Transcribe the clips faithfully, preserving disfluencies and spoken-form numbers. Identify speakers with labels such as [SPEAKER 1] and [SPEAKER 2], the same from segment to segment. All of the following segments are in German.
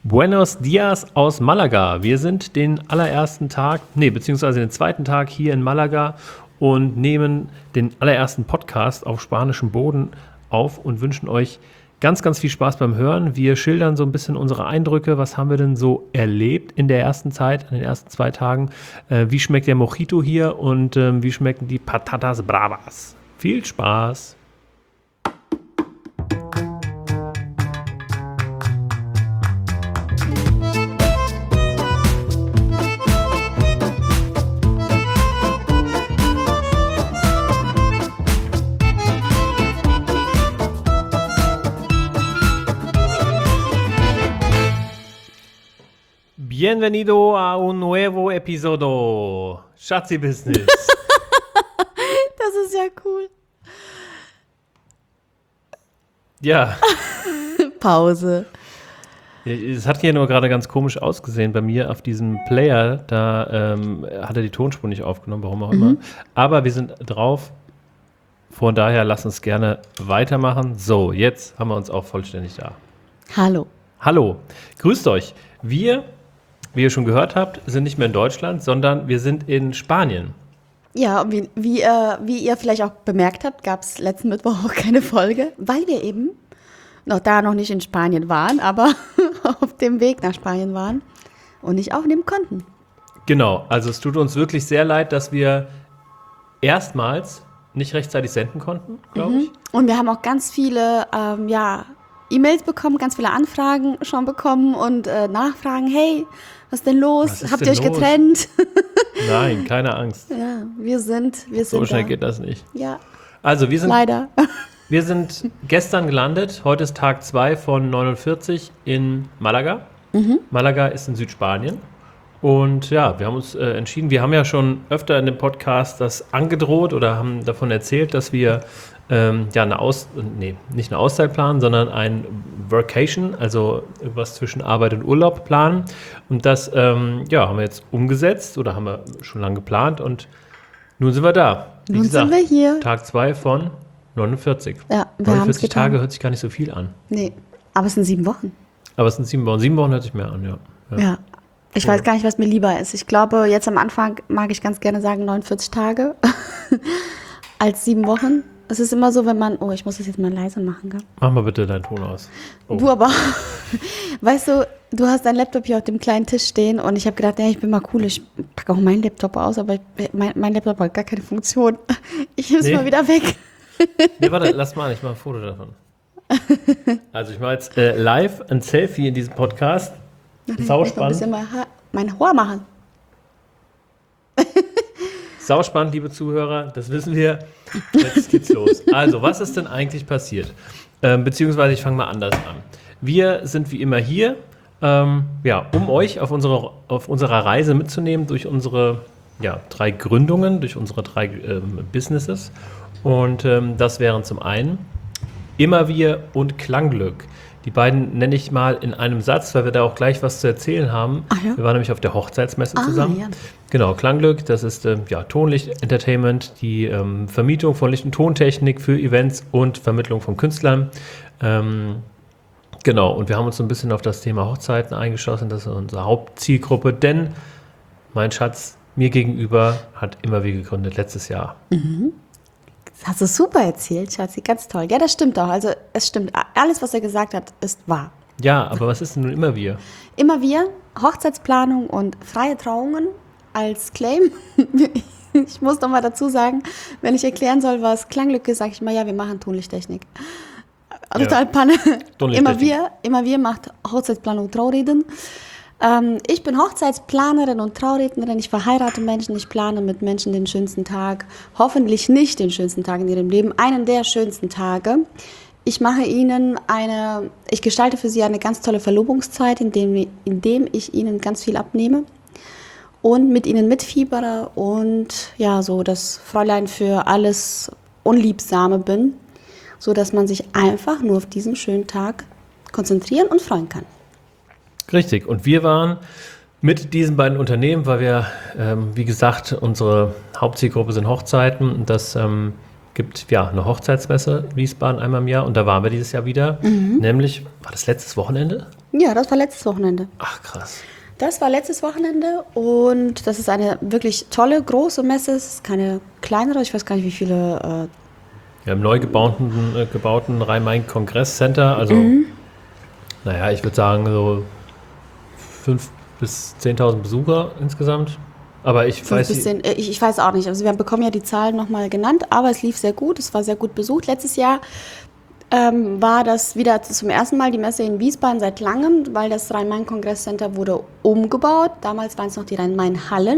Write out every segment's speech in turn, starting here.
[SPEAKER 1] Buenos Dias aus Malaga. Wir sind den allerersten Tag, nee, beziehungsweise den zweiten Tag hier in Malaga und nehmen den allerersten Podcast auf spanischem Boden auf und wünschen euch ganz, ganz viel Spaß beim Hören. Wir schildern so ein bisschen unsere Eindrücke. Was haben wir denn so erlebt in der ersten Zeit, in den ersten zwei Tagen? Äh, wie schmeckt der Mojito hier und äh, wie schmecken die Patatas Bravas? Viel Spaß! Bienvenido a un nuevo episodio. Schatzi Business.
[SPEAKER 2] Das ist ja cool.
[SPEAKER 1] Ja.
[SPEAKER 2] Pause.
[SPEAKER 1] Es hat hier nur gerade ganz komisch ausgesehen bei mir auf diesem Player. Da ähm, hat er die Tonspur nicht aufgenommen, warum auch immer. Mhm. Aber wir sind drauf. Von daher lasst uns gerne weitermachen. So, jetzt haben wir uns auch vollständig da.
[SPEAKER 2] Hallo.
[SPEAKER 1] Hallo. Grüßt euch. Wir... Wie ihr schon gehört habt, sind nicht mehr in Deutschland, sondern wir sind in Spanien.
[SPEAKER 2] Ja, wie, wie, äh, wie ihr vielleicht auch bemerkt habt, gab es letzten Mittwoch auch keine Folge, weil wir eben noch da noch nicht in Spanien waren, aber auf dem Weg nach Spanien waren und nicht aufnehmen konnten.
[SPEAKER 1] Genau, also es tut uns wirklich sehr leid, dass wir erstmals nicht rechtzeitig senden konnten, glaube
[SPEAKER 2] mhm.
[SPEAKER 1] ich.
[SPEAKER 2] Und wir haben auch ganz viele, ähm, ja, E-Mails bekommen, ganz viele Anfragen schon bekommen und äh, Nachfragen, hey, was ist denn los?
[SPEAKER 1] Was ist
[SPEAKER 2] Habt
[SPEAKER 1] denn
[SPEAKER 2] ihr euch
[SPEAKER 1] los?
[SPEAKER 2] getrennt?
[SPEAKER 1] Nein, keine Angst.
[SPEAKER 2] Ja, wir sind, wir sind
[SPEAKER 1] So schnell
[SPEAKER 2] da.
[SPEAKER 1] geht das nicht.
[SPEAKER 2] Ja,
[SPEAKER 1] Also wir sind,
[SPEAKER 2] leider.
[SPEAKER 1] wir sind gestern gelandet. Heute ist Tag zwei von neunundvierzig in Malaga. Mhm. Malaga ist in Südspanien. Und ja, wir haben uns äh, entschieden, wir haben ja schon öfter in dem Podcast das angedroht oder haben davon erzählt, dass wir ähm, ja eine Aus, nee, nicht eine Auszeit planen, sondern ein Workation, also was zwischen Arbeit und Urlaub planen. Und das ähm, ja, haben wir jetzt umgesetzt oder haben wir schon lange geplant und nun sind wir da. Wie
[SPEAKER 2] Nun
[SPEAKER 1] gesagt,
[SPEAKER 2] sind wir hier.
[SPEAKER 1] Tag zwei von neunundvierzig.
[SPEAKER 2] Ja, wir
[SPEAKER 1] neunundvierzig Tage hört sich gar nicht so viel an.
[SPEAKER 2] Nee, aber es sind sieben Wochen.
[SPEAKER 1] Aber es sind sieben Wochen. Sieben Wochen hört sich mehr an, ja.
[SPEAKER 2] Ja. ja. Ich cool. weiß gar nicht, was mir lieber ist. Ich glaube, jetzt am Anfang mag ich ganz gerne sagen neunundvierzig Tage als sieben Wochen. Es ist immer so, wenn man, oh, ich muss das jetzt mal leise machen, gell?
[SPEAKER 1] Mach mal bitte deinen Ton aus. Oh.
[SPEAKER 2] Du aber, weißt du, du hast deinen Laptop hier auf dem kleinen Tisch stehen und ich habe gedacht, ja, ich bin mal cool, ich packe auch meinen Laptop aus, aber ich, mein, mein Laptop hat gar keine Funktion. Ich nehme es nee. mal wieder weg.
[SPEAKER 1] Nee, warte, lass mal, ich mache ein Foto davon. Also ich mache jetzt äh, live ein Selfie in diesem Podcast. Sauspannend.
[SPEAKER 2] Ich muss ein bisschen mal mein Haar machen.
[SPEAKER 1] Sauspannend, liebe Zuhörer, das wissen wir. Jetzt geht's los. Also, was ist denn eigentlich passiert? Ähm, beziehungsweise, ich fange mal anders an. Wir sind wie immer hier, ähm, ja, um euch auf, unsere, auf unserer Reise mitzunehmen durch unsere ja, drei Gründungen, durch unsere drei ähm, Businesses. Und ähm, das wären zum einen Immer wir und Klangglück. Die beiden nenne ich mal in einem Satz, weil wir da auch gleich was zu erzählen haben.
[SPEAKER 2] Ach ja?
[SPEAKER 1] Wir waren nämlich auf der Hochzeitsmesse
[SPEAKER 2] ah,
[SPEAKER 1] zusammen.
[SPEAKER 2] Ja.
[SPEAKER 1] Genau, Klangglück, das ist äh, ja, Tonlicht-Entertainment, die ähm, Vermietung von Licht- und Tontechnik für Events und Vermittlung von Künstlern. Ähm, genau, und wir haben uns so ein bisschen auf das Thema Hochzeiten eingeschossen. Das ist unsere Hauptzielgruppe, denn mein Schatz mir gegenüber hat Immer wir gegründet, letztes Jahr.
[SPEAKER 2] Mhm. Das hast du super erzählt, Schatzi, ganz toll. Ja, das stimmt auch. Also es stimmt, alles, was er gesagt hat, ist wahr.
[SPEAKER 1] Ja, aber was ist denn nun Immer wir?
[SPEAKER 2] Immer wir, Hochzeitsplanung und freie Trauungen als Claim. Ich muss noch mal dazu sagen, wenn ich erklären soll, was Klangglück ist, sage ich mal, ja, wir machen Tonlichttechnik. Total ja. Panne. Immer wir, immer wir macht Hochzeitsplanung, Traureden. Ähm, ich bin Hochzeitsplanerin und Traurednerin. Ich verheirate Menschen, ich plane mit Menschen den schönsten Tag. Hoffentlich nicht den schönsten Tag in ihrem Leben, einen der schönsten Tage. Ich mache ihnen eine, ich gestalte für sie eine ganz tolle Verlobungszeit, indem, indem ich ihnen ganz viel abnehme und mit ihnen mitfiebere und ja, so das Fräulein für alles Unliebsame bin, sodass man sich einfach nur auf diesen schönen Tag konzentrieren und freuen kann.
[SPEAKER 1] Richtig. Und wir waren mit diesen beiden Unternehmen, weil wir, ähm, wie gesagt, unsere Hauptzielgruppe sind Hochzeiten. Und das ähm, gibt ja eine Hochzeitsmesse in Wiesbaden einmal im Jahr. Und da waren wir dieses Jahr wieder. Mhm. Nämlich, war das letztes Wochenende?
[SPEAKER 2] Ja, das war letztes Wochenende.
[SPEAKER 1] Ach, krass.
[SPEAKER 2] Das war letztes Wochenende und das ist eine wirklich tolle, große Messe. Es ist keine kleinere, ich weiß gar nicht, wie viele.
[SPEAKER 1] Äh ja, im neu gebauten, äh, gebauten Rhein-Main-Kongress-Center, also, mhm. naja, ich würde sagen, so fünftausend bis zehntausend Besucher insgesamt. Aber ich weiß
[SPEAKER 2] bisschen, ich, ich weiß auch nicht. Also wir bekommen ja die Zahlen nochmal genannt, aber es lief sehr gut. Es war sehr gut besucht. Letztes Jahr ähm, war das wieder zum ersten Mal die Messe in Wiesbaden seit langem, weil das Rhein-Main-Kongress-Center wurde umgebaut. Damals waren es noch die Rhein-Main-Hallen.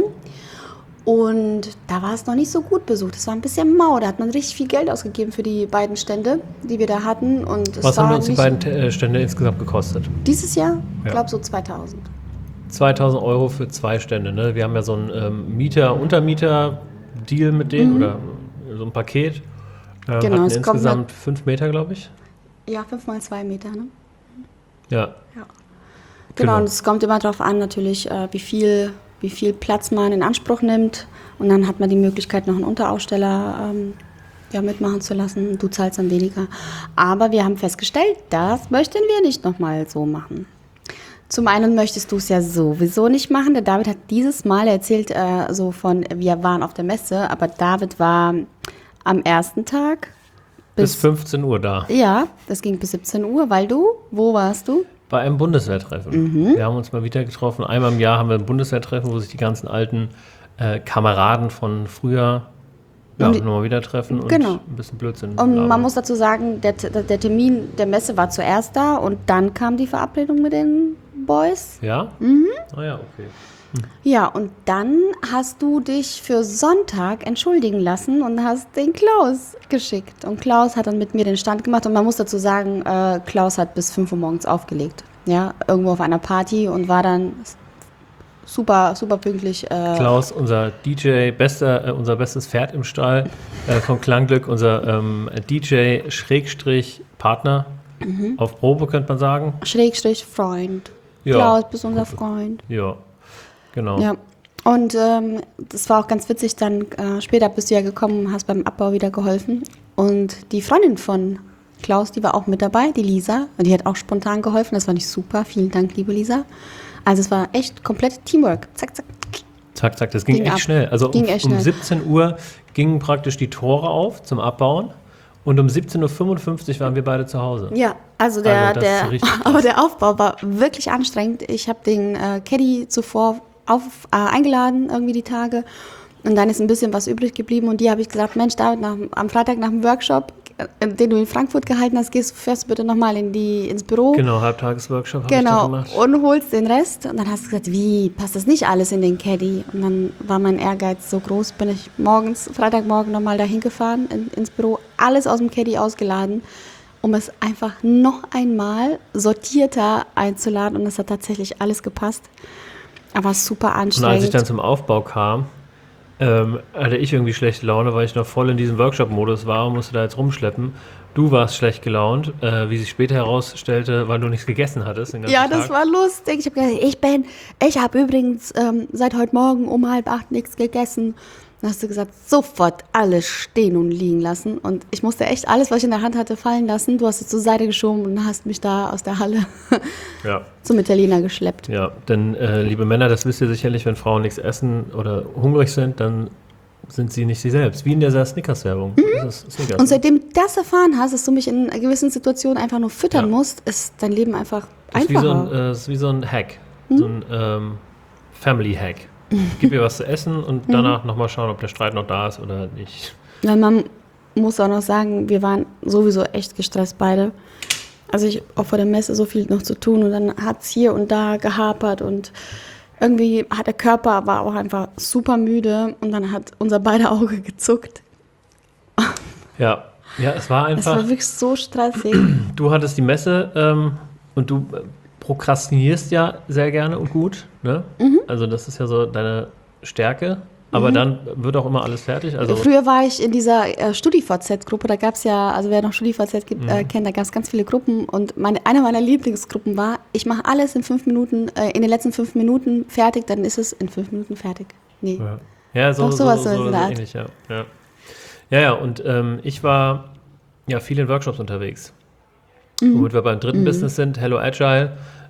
[SPEAKER 2] Und da war es noch nicht so gut besucht. Es war ein bisschen mau. Da hat man richtig viel Geld ausgegeben für die beiden Stände, die wir da hatten. Und es
[SPEAKER 1] Was
[SPEAKER 2] war
[SPEAKER 1] haben uns die beiden äh, Stände insgesamt gekostet?
[SPEAKER 2] Dieses Jahr? Ich
[SPEAKER 1] ja.
[SPEAKER 2] glaube so zweitausend.
[SPEAKER 1] zweitausend Euro für zwei Stände. Ne? Wir haben ja so einen ähm, Mieter-Untermieter-Deal mit denen mhm. oder so ein Paket. Ähm,
[SPEAKER 2] genau,
[SPEAKER 1] hatten
[SPEAKER 2] es
[SPEAKER 1] insgesamt
[SPEAKER 2] kommt
[SPEAKER 1] fünf Meter, glaube ich.
[SPEAKER 2] Ja, fünf mal zwei Meter. Ne?
[SPEAKER 1] Ja.
[SPEAKER 2] ja. Genau, genau, und es kommt immer darauf an, natürlich, äh, wie viel, wie viel Platz man in Anspruch nimmt. Und dann hat man die Möglichkeit, noch einen Unteraussteller ähm, ja, mitmachen zu lassen. Du zahlst dann weniger. Aber wir haben festgestellt, das möchten wir nicht nochmal so machen. Zum einen möchtest du es ja sowieso nicht machen. Der David hat dieses Mal erzählt, äh, so von, wir waren auf der Messe, aber David war am ersten Tag
[SPEAKER 1] bis, bis fünfzehn Uhr da.
[SPEAKER 2] Ja, das ging bis siebzehn Uhr, weil du, wo warst du?
[SPEAKER 1] Bei einem Bundeswehrtreffen.
[SPEAKER 2] Mhm.
[SPEAKER 1] Wir haben uns mal wieder getroffen. Einmal im Jahr haben wir ein Bundeswehrtreffen, wo sich die ganzen alten äh, Kameraden von früher ja, nochmal wieder treffen und
[SPEAKER 2] genau.
[SPEAKER 1] ein bisschen Blödsinn.
[SPEAKER 2] Und labern. Man muss dazu sagen, der, der Termin der Messe war zuerst da und dann kam die Verabredung mit den Boys.
[SPEAKER 1] Ja?
[SPEAKER 2] Mhm.
[SPEAKER 1] Ah ja, okay. Hm.
[SPEAKER 2] Ja, und dann hast du dich für Sonntag entschuldigen lassen und hast den Klaus geschickt. Und Klaus hat dann mit mir den Stand gemacht. Und man muss dazu sagen, äh, Klaus hat bis fünf Uhr morgens aufgelegt. Ja, irgendwo auf einer Party und war dann super, super pünktlich. Äh
[SPEAKER 1] Klaus, unser D J, bester, äh, unser bestes Pferd im Stall äh, von Klangglück, unser ähm, D J-Partner mhm. auf Probe, könnte man sagen.
[SPEAKER 2] Schrägstrich Freund. Ja. Klaus, bist unser Freund.
[SPEAKER 1] Ja, genau.
[SPEAKER 2] Ja. Und ähm, das war auch ganz witzig, dann äh, später bist du ja gekommen, hast beim Abbau wieder geholfen. Und die Freundin von Klaus, die war auch mit dabei, die Lisa. Und die hat auch spontan geholfen, das fand ich super. Vielen Dank, liebe Lisa. Also es war echt komplett Teamwork. Zack, zack.
[SPEAKER 1] Zack, zack, das ging, ging echt ab. schnell. Also
[SPEAKER 2] ging
[SPEAKER 1] um,
[SPEAKER 2] echt
[SPEAKER 1] um
[SPEAKER 2] schnell.
[SPEAKER 1] siebzehn Uhr gingen praktisch die Tore auf zum Abbauen. Und um siebzehn Uhr fünfundfünfzig waren wir beide zu Hause.
[SPEAKER 2] Ja, also der,
[SPEAKER 1] also
[SPEAKER 2] der, aber der Aufbau war wirklich anstrengend. Ich habe den äh, Caddy zuvor auf, äh, eingeladen, irgendwie die Tage. Und dann ist ein bisschen was übrig geblieben. Und die habe ich gesagt, Mensch, David, nach, am Freitag nach dem Workshop, äh, den du in Frankfurt gehalten hast, gehst, fährst du bitte nochmal in die, ins Büro.
[SPEAKER 1] Genau, Halbtagesworkshop habe
[SPEAKER 2] genau,
[SPEAKER 1] ich da gemacht.
[SPEAKER 2] Und holst den Rest. Und dann hast du gesagt, wie, passt das nicht alles in den Caddy? Und dann war mein Ehrgeiz so groß, bin ich morgens, Freitagmorgen nochmal dahin gefahren, in, ins Büro, alles aus dem Caddy ausgeladen, um es einfach noch einmal sortierter einzuladen. Und es hat tatsächlich alles gepasst. Aber super anstrengend.
[SPEAKER 1] Und als ich dann zum Aufbau kam, ähm, hatte ich irgendwie schlechte Laune, weil ich noch voll in diesem Workshop-Modus war und musste da jetzt rumschleppen. Du warst schlecht gelaunt, äh, wie sich später herausstellte, weil du nichts gegessen hattest. Den ganzen
[SPEAKER 2] ja,
[SPEAKER 1] Tag.
[SPEAKER 2] Das war lustig. Ich habe gesagt, ich bin, ich habe übrigens ähm, seit heute Morgen um halb acht nichts gegessen. Dann hast du gesagt, sofort alles stehen und liegen lassen. Und ich musste echt alles, was ich in der Hand hatte, fallen lassen. Du hast es zur Seite geschoben und hast mich da aus der Halle
[SPEAKER 1] ja. zum
[SPEAKER 2] Italiener geschleppt.
[SPEAKER 1] Ja, denn äh, liebe Männer, das wisst ihr sicherlich, wenn Frauen nichts essen oder hungrig sind, dann sind sie nicht sie selbst. Wie in dieser Snickers-Werbung.
[SPEAKER 2] Mhm. Das ist Snickers, und seitdem du das erfahren hast, dass du mich in gewissen Situationen einfach nur füttern ja. musst, ist dein Leben einfach
[SPEAKER 1] das
[SPEAKER 2] einfacher.
[SPEAKER 1] Ist wie so ein, äh, das ist wie so ein Hack, mhm. so ein ähm, Family-Hack. Gib ihr was zu essen und danach mhm. nochmal schauen, ob der Streit noch da ist oder nicht.
[SPEAKER 2] Ja, man muss auch noch sagen, wir waren sowieso echt gestresst beide. Also ich auch vor der Messe so viel noch zu tun und dann hat es hier und da gehapert und irgendwie hat der Körper war auch einfach super müde und dann hat unser beider Auge gezuckt.
[SPEAKER 1] Ja, ja, es war einfach...
[SPEAKER 2] Es war wirklich so stressig.
[SPEAKER 1] Du hattest die Messe ähm, und du prokrastinierst ja sehr gerne und gut, ne? Mhm. Also das ist ja so deine Stärke, aber mhm. dann wird auch immer alles fertig. Also
[SPEAKER 2] früher war ich in dieser äh, StudiVZ-Gruppe, da gab es ja, also wer noch StudiVZ gibt, mhm. äh, kennt, da gab es ganz viele Gruppen und meine, eine meiner Lieblingsgruppen war, ich mache alles in fünf Minuten, äh, in den letzten fünf Minuten fertig, dann ist es in fünf Minuten fertig. Nee.
[SPEAKER 1] Ja, ja so,
[SPEAKER 2] Doch, sowas
[SPEAKER 1] so, so,
[SPEAKER 2] so
[SPEAKER 1] so ähnlich, ja. Ja, ja, ja und ähm, ich war ja viel in Workshops unterwegs. Mhm. Womit wir beim dritten mhm. Business sind, Hello Agile.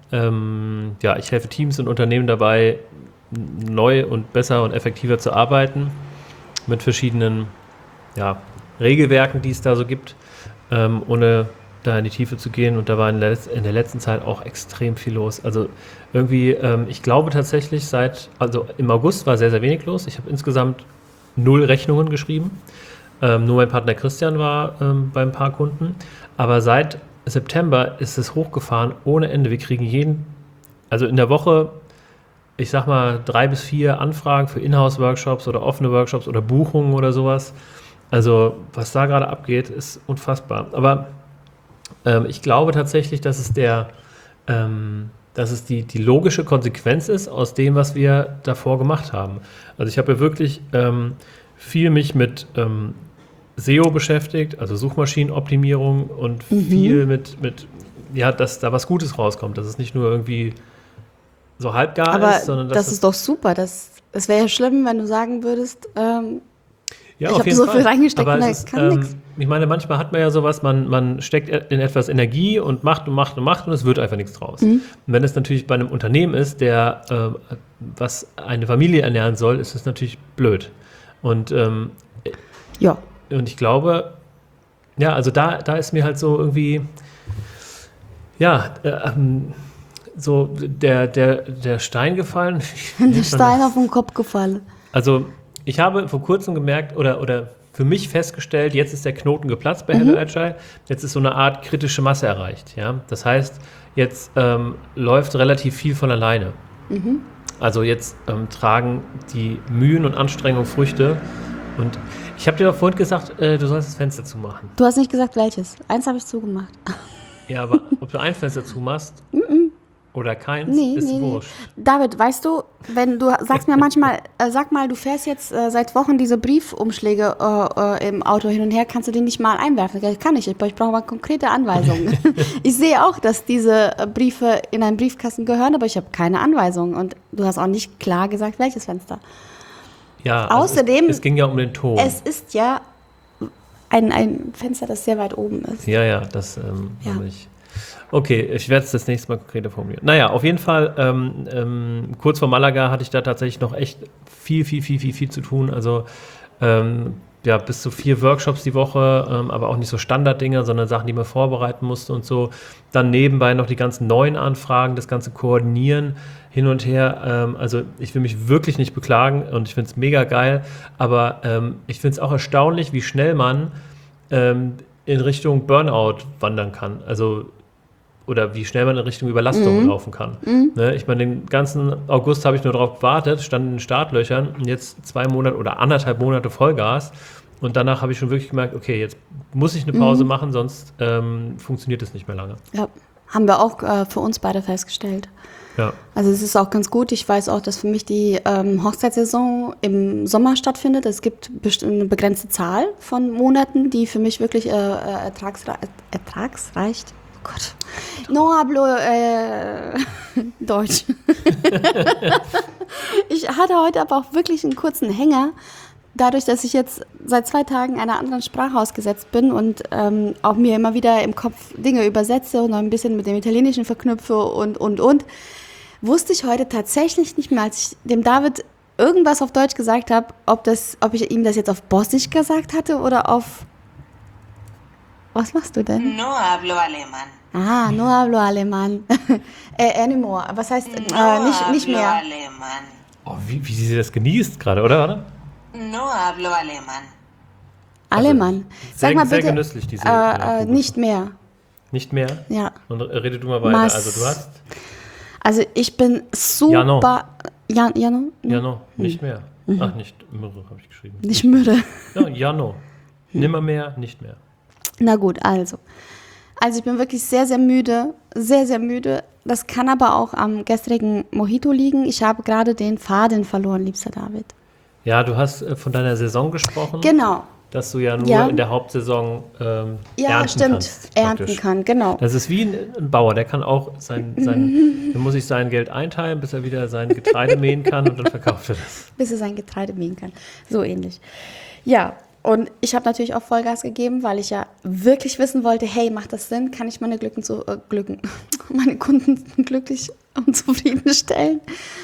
[SPEAKER 1] ähm, ja, ich helfe Teams und Unternehmen dabei, neu und besser und effektiver zu arbeiten mit verschiedenen ja, Regelwerken, die es da so gibt, ähm, ohne da in die Tiefe zu gehen. Und da war in der, in der letzten Zeit auch extrem viel los. Also irgendwie, ähm, ich glaube tatsächlich seit, also im August war sehr, sehr wenig los. Ich habe insgesamt null Rechnungen geschrieben. Ähm, nur mein Partner Christian war ähm, bei ein paar Kunden. Aber seit September ist es hochgefahren ohne Ende. Wir kriegen jeden, also in der Woche, ich sag mal, drei bis vier Anfragen für Inhouse-Workshops oder offene Workshops oder Buchungen oder sowas. Also was da gerade abgeht, ist unfassbar. Aber ähm, ich glaube tatsächlich, dass es der, ähm, dass es die, die logische Konsequenz ist aus dem, was wir davor gemacht haben. Also ich habe ja wirklich ähm, viel mich mit ähm, S E O beschäftigt, also Suchmaschinenoptimierung und mhm. viel mit, mit, ja, dass da was Gutes rauskommt, dass es nicht nur irgendwie so halbgar
[SPEAKER 2] Aber
[SPEAKER 1] ist, sondern dass
[SPEAKER 2] das ist doch super. Das, das wäre ja schlimm, wenn du sagen würdest, ähm,
[SPEAKER 1] ja,
[SPEAKER 2] ich habe so Fall. viel reingesteckt
[SPEAKER 1] aber
[SPEAKER 2] und da
[SPEAKER 1] ist,
[SPEAKER 2] kann
[SPEAKER 1] ähm,
[SPEAKER 2] nichts.
[SPEAKER 1] Ich meine, manchmal hat man ja sowas, man, man steckt in etwas Energie und macht und macht und macht und es wird einfach nichts draus. Mhm. Und wenn es natürlich bei einem Unternehmen ist, der äh, was eine Familie ernähren soll, ist es natürlich blöd. Und ähm,
[SPEAKER 2] ja.
[SPEAKER 1] Und ich glaube, ja, also da, da ist mir halt so irgendwie, ja, äh, ähm, so der, der, der Stein gefallen.
[SPEAKER 2] Der Stein auf den Kopf gefallen.
[SPEAKER 1] Also ich habe vor kurzem gemerkt oder, oder für mich festgestellt, jetzt ist der Knoten geplatzt bei Hello mhm. Agile, jetzt ist so eine Art kritische Masse erreicht. Ja? Das heißt, jetzt ähm, läuft relativ viel von alleine. Mhm. Also jetzt ähm, tragen die Mühen und Anstrengungen Früchte. Und ich habe dir doch vorhin gesagt, äh, du sollst das Fenster zumachen.
[SPEAKER 2] Du hast nicht gesagt, welches. Eins habe ich zugemacht.
[SPEAKER 1] Ja, aber ob du ein Fenster zumachst oder keins,
[SPEAKER 2] nee,
[SPEAKER 1] ist
[SPEAKER 2] nee,
[SPEAKER 1] wurscht.
[SPEAKER 2] Nee. David, weißt du, wenn du sagst mir manchmal, äh, sag mal, du fährst jetzt äh, seit Wochen diese Briefumschläge äh, äh, im Auto hin und her, kannst du die nicht mal einwerfen? Das kann ich, ich brauche mal konkrete Anweisungen. Ich sehe auch, dass diese Briefe in einen Briefkasten gehören, aber ich habe keine Anweisungen. Und du hast auch nicht klar gesagt, welches Fenster.
[SPEAKER 1] Ja,
[SPEAKER 2] außerdem,
[SPEAKER 1] also es, es ging ja um den Ton.
[SPEAKER 2] Es ist ja ein, ein Fenster, das sehr weit oben ist.
[SPEAKER 1] Ja, ja, das ähm,
[SPEAKER 2] ja.
[SPEAKER 1] habe ich. Okay, ich werde es das nächste Mal konkreter formulieren. Naja, auf jeden Fall, ähm, ähm, kurz vor Malaga hatte ich da tatsächlich noch echt viel, viel, viel, viel, viel zu tun. Also ähm, ja, bis zu vier Workshops die Woche, ähm, aber auch nicht so Standarddinge, sondern Sachen, die man vorbereiten musste und so. Dann nebenbei noch die ganzen neuen Anfragen, das ganze Koordinieren hin und her. Ähm, also ich will mich wirklich nicht beklagen und ich finde es mega geil, aber ähm, ich finde es auch erstaunlich, wie schnell man ähm, in Richtung Burnout wandern kann. Also oder wie schnell man in Richtung Überlastung mhm. laufen kann. Mhm. Ne, ich meine, den ganzen August habe ich nur darauf gewartet, stand in den Startlöchern und jetzt zwei Monate oder anderthalb Monate Vollgas und danach habe ich schon wirklich gemerkt, okay, jetzt muss ich eine Pause mhm. machen, sonst ähm, funktioniert es nicht mehr lange.
[SPEAKER 2] Ja, haben wir auch äh, für uns beide festgestellt.
[SPEAKER 1] Ja.
[SPEAKER 2] Also es ist auch ganz gut. Ich weiß auch, dass für mich die ähm, Hochzeitssaison im Sommer stattfindet. Es gibt eine begrenzte Zahl von Monaten, die für mich wirklich äh, ertragsreich, ertragsreich Oh Gott. No hablo äh, Deutsch. Ich hatte heute aber auch wirklich einen kurzen Hänger, dadurch, dass ich jetzt seit zwei Tagen einer anderen Sprache ausgesetzt bin und ähm, auch mir immer wieder im Kopf Dinge übersetze und noch ein bisschen mit dem Italienischen verknüpfe und, und, und, wusste ich heute tatsächlich nicht mehr, als ich dem David irgendwas auf Deutsch gesagt habe, ob, das, ob ich ihm das jetzt auf Bosnisch gesagt hatte oder auf... Was machst du denn?
[SPEAKER 3] No hablo alemán.
[SPEAKER 2] Ah, no hablo alemán. äh, anymore. Was heißt äh,
[SPEAKER 3] no
[SPEAKER 2] nicht, nicht mehr?
[SPEAKER 3] Hablo alemán.
[SPEAKER 1] Oh, wie, wie sie das genießt gerade, oder? oder?
[SPEAKER 3] No hablo alemán.
[SPEAKER 2] Alemán. Sag
[SPEAKER 1] sehr,
[SPEAKER 2] mal
[SPEAKER 1] sehr
[SPEAKER 2] bitte.
[SPEAKER 1] genüsslich, diese.
[SPEAKER 2] Äh, äh, nicht mehr.
[SPEAKER 1] Nicht mehr?
[SPEAKER 2] Ja.
[SPEAKER 1] Und rede du mal weiter.
[SPEAKER 2] Mas,
[SPEAKER 1] also du hast.
[SPEAKER 2] Also ich bin super.
[SPEAKER 1] Jano.
[SPEAKER 2] Jan, Jano?
[SPEAKER 1] Jano, nicht mehr. Mhm. Ach, nicht Mürre habe ich geschrieben.
[SPEAKER 2] Nicht Mürre.
[SPEAKER 1] Ja, Jano. Nimmer mehr, nicht mehr.
[SPEAKER 2] Na gut, also. Also ich bin wirklich sehr, sehr müde, sehr, sehr müde. Das kann aber auch am gestrigen Mojito liegen. Ich habe gerade den Faden verloren, liebster David.
[SPEAKER 1] Ja, du hast äh, von deiner Saison gesprochen.
[SPEAKER 2] Genau.
[SPEAKER 1] Dass du ja nur
[SPEAKER 2] ja.
[SPEAKER 1] in der Hauptsaison ähm,
[SPEAKER 2] ja,
[SPEAKER 1] ernten
[SPEAKER 2] stimmt.
[SPEAKER 1] kannst.
[SPEAKER 2] Ernten kann, genau.
[SPEAKER 1] Das ist wie ein, ein Bauer, der kann auch sein, sein der muss sich sein Geld einteilen, bis er wieder sein Getreide mähen kann und dann verkauft er das.
[SPEAKER 2] Bis er sein Getreide mähen kann. So ähnlich. Ja. Und ich habe natürlich auch Vollgas gegeben, weil ich ja wirklich wissen wollte, hey, macht das Sinn? Kann ich meine Glücken zu, äh, Glücken, meine Kunden glücklich und zufriedenstellen?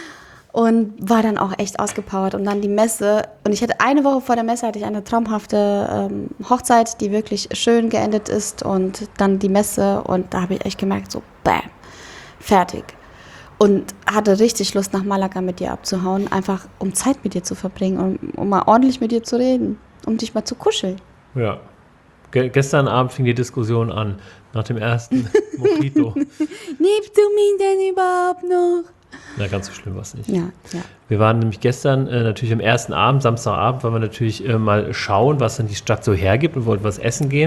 [SPEAKER 2] Und war dann auch echt ausgepowert. Und dann die Messe. Und ich hatte eine Woche vor der Messe hatte ich eine traumhafte ähm, Hochzeit, die wirklich schön geendet ist. Und dann die Messe. Und da habe ich echt gemerkt, so bam, fertig. Und hatte richtig Lust, nach Malaga mit dir abzuhauen. Einfach, um Zeit mit dir zu verbringen. Um, um mal ordentlich mit dir zu reden. Um dich mal zu kuscheln.
[SPEAKER 1] Ja. Ge- gestern Abend fing die Diskussion an. Nach dem ersten Mojito.
[SPEAKER 2] Liebst du mich denn überhaupt noch?
[SPEAKER 1] Na, ganz so schlimm war es nicht.
[SPEAKER 2] Ja, ja.
[SPEAKER 1] Wir waren nämlich gestern äh, natürlich am ersten Abend, Samstagabend, weil wir natürlich äh, mal schauen, was denn die Stadt so hergibt und wollten was essen gehen.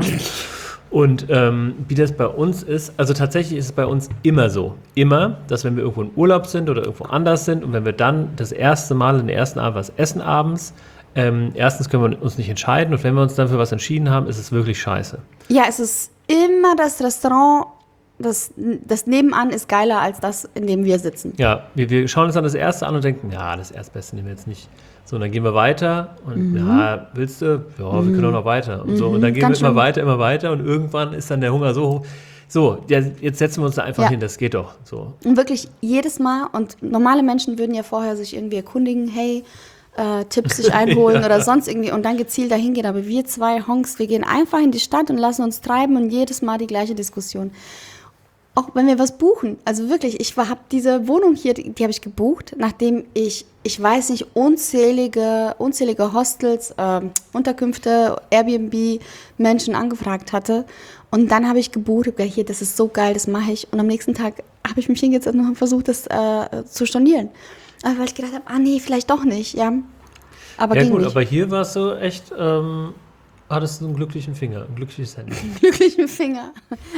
[SPEAKER 1] Und ähm, wie das bei uns ist, also tatsächlich ist es bei uns immer so, immer, dass wenn wir irgendwo in Urlaub sind oder irgendwo anders sind und wenn wir dann das erste Mal in den ersten Abend was essen abends, ähm, erstens können wir uns nicht entscheiden und wenn wir uns dann für was entschieden haben, ist es wirklich scheiße.
[SPEAKER 2] Ja, es ist immer das Restaurant, das, das nebenan ist geiler als das, in dem wir sitzen.
[SPEAKER 1] Ja, wir, wir schauen uns dann das erste an und denken, ja, das Erstbeste nehmen wir jetzt nicht. So, und dann gehen wir weiter und
[SPEAKER 2] Mhm.
[SPEAKER 1] ja, willst du? Ja, wir können auch noch weiter. Und, so, und dann gehen
[SPEAKER 2] ganz
[SPEAKER 1] wir immer
[SPEAKER 2] schön.
[SPEAKER 1] weiter, immer weiter und irgendwann ist dann der Hunger so hoch. So, ja, jetzt setzen wir uns da einfach
[SPEAKER 2] Ja.
[SPEAKER 1] hin, das geht doch. So.
[SPEAKER 2] Und wirklich jedes Mal, und normale Menschen würden ja vorher sich irgendwie erkundigen, hey, äh, Tipps sich einholen
[SPEAKER 1] Ja.
[SPEAKER 2] oder sonst irgendwie und dann gezielt dahin gehen. Aber wir zwei Honks, wir gehen einfach in die Stadt und lassen uns treiben und jedes Mal die gleiche Diskussion. Auch wenn wir was buchen, also wirklich, ich habe diese Wohnung hier, die, die habe ich gebucht, nachdem ich, ich weiß nicht, unzählige, unzählige Hostels, ähm, Unterkünfte, Airbnb, Menschen angefragt hatte. Und dann habe ich gebucht, hab gesagt, hier, das ist so geil, das mache ich. Und am nächsten Tag habe ich mich hingesetzt und habe versucht, das äh, zu stornieren. Aber weil ich gedacht habe, ah nee, vielleicht doch nicht, ja. Aber
[SPEAKER 1] Ja
[SPEAKER 2] ging
[SPEAKER 1] gut,
[SPEAKER 2] nicht.
[SPEAKER 1] aber hier war es so echt, ähm, hattest du einen glücklichen Finger, ein glückliches Handy.
[SPEAKER 2] Glücklichen Finger.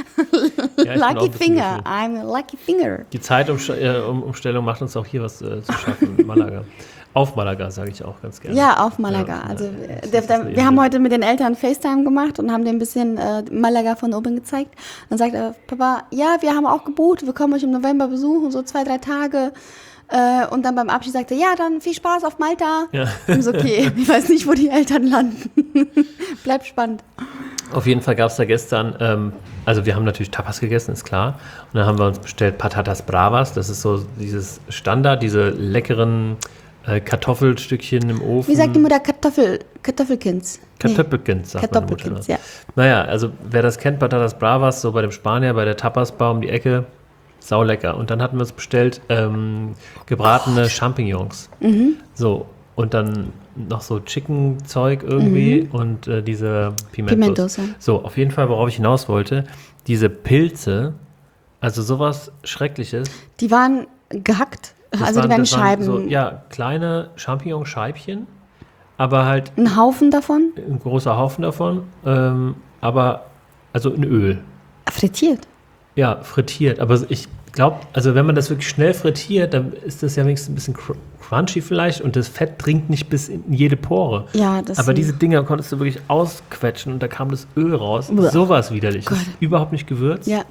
[SPEAKER 1] Ja, ich bin auch ein
[SPEAKER 2] Lucky
[SPEAKER 1] bisschen
[SPEAKER 2] Finger,
[SPEAKER 1] glücklich.
[SPEAKER 2] I'm a lucky finger.
[SPEAKER 1] Die Zeitumstellung macht uns auch hier was äh, zu schaffen in Malaga. Auf Malaga, sage ich auch ganz gerne.
[SPEAKER 2] Ja, auf Malaga.
[SPEAKER 1] Ja,
[SPEAKER 2] also
[SPEAKER 1] ja,
[SPEAKER 2] äh,
[SPEAKER 1] das
[SPEAKER 2] der,
[SPEAKER 1] ist
[SPEAKER 2] der,
[SPEAKER 1] eine
[SPEAKER 2] wir haben
[SPEAKER 1] Insel.
[SPEAKER 2] heute mit den Eltern FaceTime gemacht und haben denen ein bisschen äh, Malaga von oben gezeigt. Dann sagt er, Papa, ja, wir haben auch gebucht, wir kommen euch im November besuchen, so zwei, drei Tage. Äh, und dann beim Abschied sagte er, ja, dann viel Spaß auf Malta.
[SPEAKER 1] Ja.
[SPEAKER 2] Und so, okay, ich weiß nicht, wo die Eltern landen. Bleibt spannend.
[SPEAKER 1] Auf jeden Fall gab es da gestern, ähm, also wir haben natürlich Tapas gegessen, ist klar. Und dann haben wir uns bestellt Patatas Bravas. Das ist so dieses Standard, diese leckeren äh, Kartoffelstückchen im Ofen.
[SPEAKER 2] Wie sagt die Mutter Kartoffel, Kartoffelkins? Nee,
[SPEAKER 1] Kartoffelkins, sagt meine Mutter.
[SPEAKER 2] Kartoffelkins,
[SPEAKER 1] Ne?
[SPEAKER 2] ja.
[SPEAKER 1] Naja, also wer das kennt, Patatas Bravas, so bei dem Spanier, bei der Tapas-Bar um die Ecke, sau lecker. Und dann hatten wir uns bestellt ähm, gebratene
[SPEAKER 2] Oh.
[SPEAKER 1] Champignons.
[SPEAKER 2] Mhm.
[SPEAKER 1] So, und dann noch so Chicken-Zeug irgendwie und äh, diese Pimentos.
[SPEAKER 2] Pimentos, ja.
[SPEAKER 1] So, auf jeden Fall, worauf ich hinaus wollte, diese Pilze, also sowas Schreckliches.
[SPEAKER 2] Die waren gehackt,
[SPEAKER 1] das
[SPEAKER 2] also die
[SPEAKER 1] waren-
[SPEAKER 2] waren
[SPEAKER 1] das waren
[SPEAKER 2] Scheiben.
[SPEAKER 1] So, ja, kleine Champignon-Scheibchen, aber halt
[SPEAKER 2] Ein Haufen davon,
[SPEAKER 1] ein großer Haufen davon, ähm, aber also in Öl.
[SPEAKER 2] frittiert.
[SPEAKER 1] Ja, frittiert. Aber ich glaube, also wenn man das wirklich schnell frittiert, dann ist das ja wenigstens ein bisschen cr- crunchy vielleicht und das Fett dringt nicht bis in jede Pore.
[SPEAKER 2] Ja, das
[SPEAKER 1] Aber
[SPEAKER 2] sind-
[SPEAKER 1] diese Dinger konntest du wirklich ausquetschen und da kam das Öl raus.
[SPEAKER 2] Uah.
[SPEAKER 1] Sowas widerlich.
[SPEAKER 2] Gott.
[SPEAKER 1] Überhaupt nicht gewürzt.
[SPEAKER 2] Ja.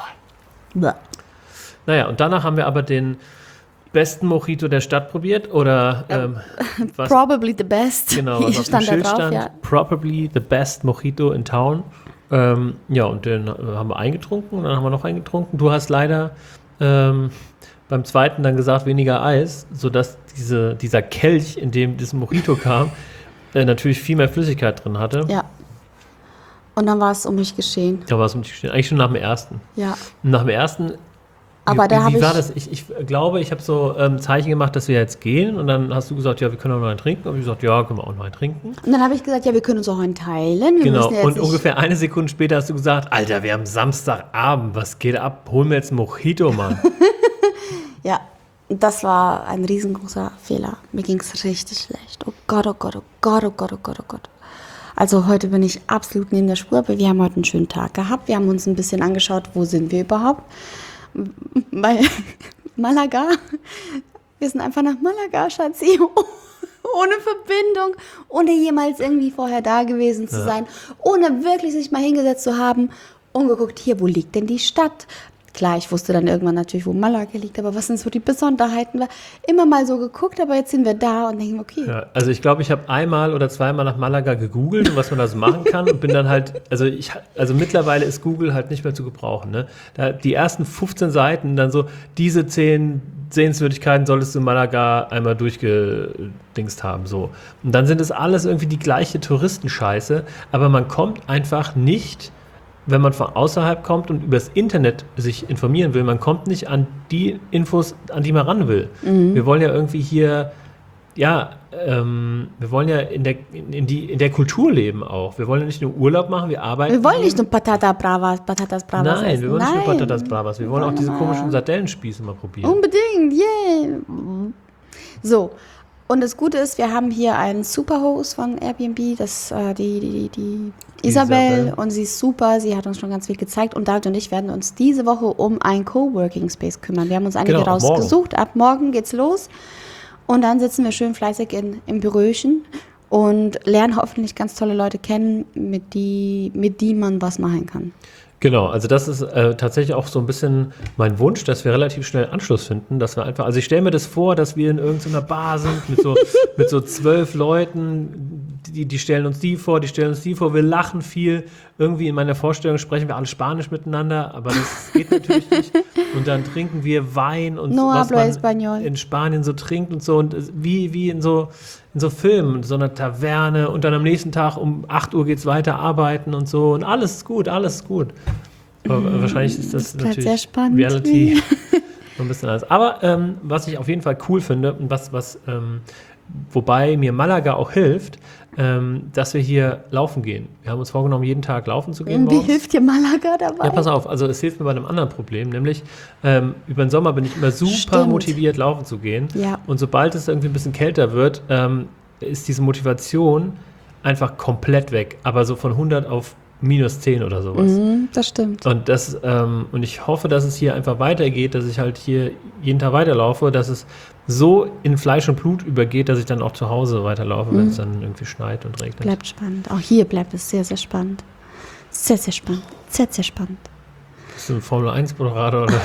[SPEAKER 2] Bäh.
[SPEAKER 1] Naja, und danach haben wir aber den besten Mojito der Stadt probiert oder ähm, was,
[SPEAKER 2] Probably the best.
[SPEAKER 1] genau, was auf dem
[SPEAKER 2] stand da
[SPEAKER 1] Schild
[SPEAKER 2] drauf,
[SPEAKER 1] stand.
[SPEAKER 2] ja.
[SPEAKER 1] Probably the best Mojito in town. Ähm, ja, und den äh, haben wir eingetrunken und dann haben wir noch eingetrunken. Du hast leider ähm, beim zweiten dann gesagt, weniger Eis, sodass diese, dieser Kelch, in dem das Mojito kam, äh, natürlich viel mehr Flüssigkeit drin hatte.
[SPEAKER 2] Ja. Und dann war es um mich geschehen.
[SPEAKER 1] Da war es um dich stehen. Eigentlich schon nach dem ersten.
[SPEAKER 2] Ja.
[SPEAKER 1] Und nach dem ersten,
[SPEAKER 2] Aber
[SPEAKER 1] wie,
[SPEAKER 2] da habe
[SPEAKER 1] wie
[SPEAKER 2] ich.
[SPEAKER 1] war das? Ich, ich glaube, ich habe so ähm, Zeichen gemacht, dass wir jetzt gehen und dann hast du gesagt, ja, wir können auch noch einen trinken. Und ich gesagt, ja, können wir auch noch einen trinken.
[SPEAKER 2] Und dann habe ich gesagt, ja, wir können uns auch einen teilen. Wir
[SPEAKER 1] Genau,
[SPEAKER 2] müssen ja jetzt
[SPEAKER 1] und
[SPEAKER 2] nicht,
[SPEAKER 1] ungefähr eine Sekunde später hast du gesagt, Alter, wir haben Samstagabend, was geht ab? Hol mir jetzt einen Mojito, Mann.
[SPEAKER 2] Ja, das war ein riesengroßer Fehler. Mir ging es richtig schlecht. Oh Gott, oh Gott, oh Gott, oh Gott, oh Gott, oh Gott. Also heute bin ich absolut neben der Spur, aber wir haben heute einen schönen Tag gehabt. Wir haben uns ein bisschen angeschaut, wo sind wir überhaupt. Bei Malaga. Wir sind einfach nach Malaga, Schatzi. Ohne Verbindung, ohne jemals irgendwie vorher da gewesen zu sein, ohne wirklich sich mal hingesetzt zu haben und geguckt, hier, wo liegt denn die Stadt? Klar, ich wusste dann irgendwann natürlich, wo Malaga liegt, aber was sind so die Besonderheiten? Immer mal so geguckt, aber jetzt sind wir da und denken, okay.
[SPEAKER 1] Ja, also ich glaube, ich habe einmal oder zweimal nach Malaga gegoogelt und was man da so machen kann und bin dann halt, also ich, also mittlerweile ist Google halt nicht mehr zu gebrauchen. Ne? Da, die ersten fünfzehn Seiten dann so, diese zehn Sehenswürdigkeiten solltest du in Malaga einmal durchgedingst haben. So. Und dann sind es alles irgendwie die gleiche Touristenscheiße, aber man kommt einfach nicht, wenn man von außerhalb kommt und übers Internet sich informieren will, man kommt nicht an die Infos, an die man ran will. Mhm. Wir wollen ja irgendwie hier, ja, ähm, wir wollen ja in der, in, die, in der Kultur leben auch. Wir wollen ja nicht nur Urlaub machen, wir arbeiten.
[SPEAKER 2] Wir wollen nicht nur Patata Bravas, Patatas Bravas
[SPEAKER 1] Nein,
[SPEAKER 2] essen.
[SPEAKER 1] wir wollen
[SPEAKER 2] Nein.
[SPEAKER 1] nicht nur Patatas Bravas. Wir, wir wollen auch diese komischen Sardellenspieße mal probieren.
[SPEAKER 2] Unbedingt, yeah. So. Und das Gute ist, wir haben hier einen Superhost von Airbnb, das äh, die, die, die Isabel, Isabel, und sie ist super, sie hat uns schon ganz viel gezeigt und David und ich werden uns diese Woche um ein Coworking Space kümmern. Wir haben uns einige genau, rausgesucht, ab morgen geht's los und dann sitzen wir schön fleißig in, im Büröchen und lernen hoffentlich ganz tolle Leute kennen, mit die, mit die man was machen kann.
[SPEAKER 1] Genau, also das ist äh, tatsächlich auch so ein bisschen mein Wunsch, dass wir relativ schnell Anschluss finden, dass wir einfach, also ich stelle mir das vor, dass wir in irgendeiner Bar sind mit so, mit so zwölf Leuten, die, die stellen uns die vor, die stellen uns die vor, wir lachen viel, irgendwie in meiner Vorstellung sprechen wir alle Spanisch miteinander, aber das geht natürlich nicht und dann trinken wir Wein und
[SPEAKER 2] no
[SPEAKER 1] was man
[SPEAKER 2] español.
[SPEAKER 1] In Spanien so trinkt und so und wie, wie in so in so Filmen, in so einer Taverne und dann am nächsten Tag um acht Uhr geht's weiter arbeiten und so und alles ist gut, alles ist gut. Aber mm, wahrscheinlich ist das, das natürlich
[SPEAKER 2] sehr spannend.
[SPEAKER 1] Reality so ein bisschen anders. Aber ähm, was ich auf jeden Fall cool finde und was, was ähm, wobei mir Malaga auch hilft, ähm, dass wir hier laufen gehen. Wir haben uns vorgenommen, jeden Tag laufen zu gehen.
[SPEAKER 2] Wie
[SPEAKER 1] morgens.
[SPEAKER 2] hilft dir Malaga dabei?
[SPEAKER 1] Ja, pass auf, also es hilft mir bei einem anderen Problem, nämlich ähm, über den Sommer bin ich immer super
[SPEAKER 2] Stimmt.
[SPEAKER 1] motiviert, laufen zu gehen.
[SPEAKER 2] Ja.
[SPEAKER 1] Und sobald es irgendwie ein bisschen kälter wird, ähm, ist diese Motivation einfach komplett weg. Aber so von hundert auf minus zehn oder sowas.
[SPEAKER 2] Mhm, das stimmt.
[SPEAKER 1] Und, das, ähm, und ich hoffe, dass es hier einfach weitergeht, dass ich halt hier jeden Tag weiterlaufe, dass es so in Fleisch und Blut übergeht, dass ich dann auch zu Hause weiterlaufe, mhm. wenn es dann irgendwie schneit und regnet.
[SPEAKER 2] Bleibt spannend. Auch hier bleibt es sehr, sehr spannend. Sehr, sehr spannend. Sehr, sehr spannend.
[SPEAKER 1] Bist du ein Formel eins Moderator oder?